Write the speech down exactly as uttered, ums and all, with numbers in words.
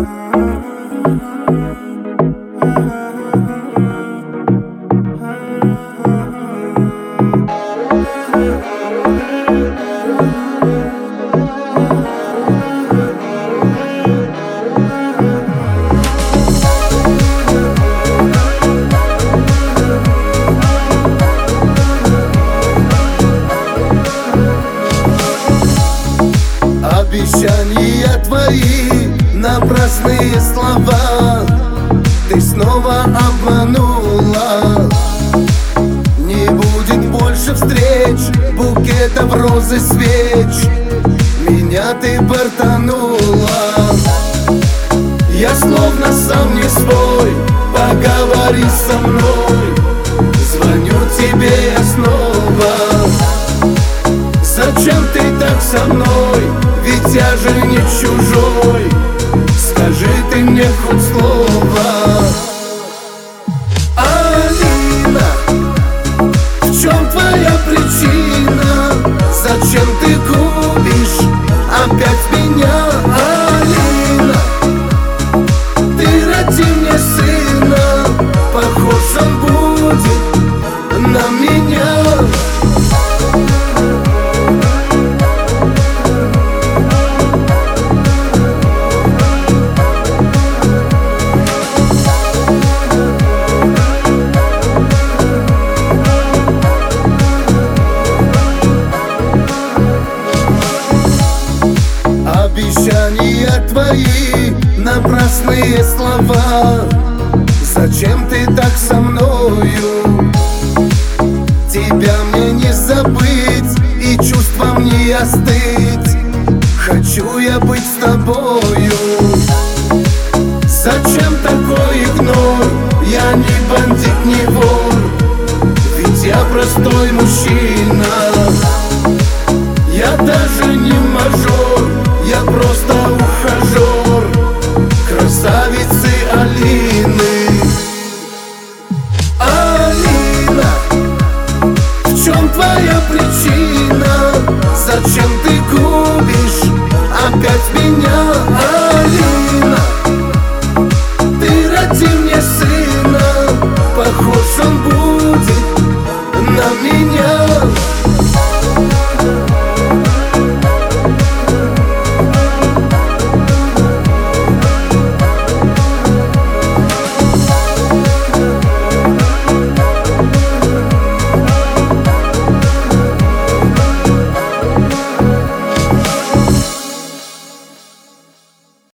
Обещания твои, напрасные слова, ты снова обманула. Не будет больше встреч, букетов роз и свеч, меня ты портанула. Я словно сам не свой, поговори со мной, звоню тебе я снова. Зачем ты так со мной, ведь я же не чужой, скажи ты мне хоть слово. Алина, в чем твоя причина? Зачем ты губишь опять меня? Алина, ты роди мне сына, похож он будет на меня. Обещания твои, напрасные слова, зачем ты так со мною? Тебя мне не забыть и чувствам не остыть, хочу я быть с тобою. Зачем такой игнор? Я не бандит, не вор, ведь я простой мужчина. Я даже не мажор, я просто ухажер красавицы Алины. Алина, в чем твоя причина? Зачем ты губишь опять меня?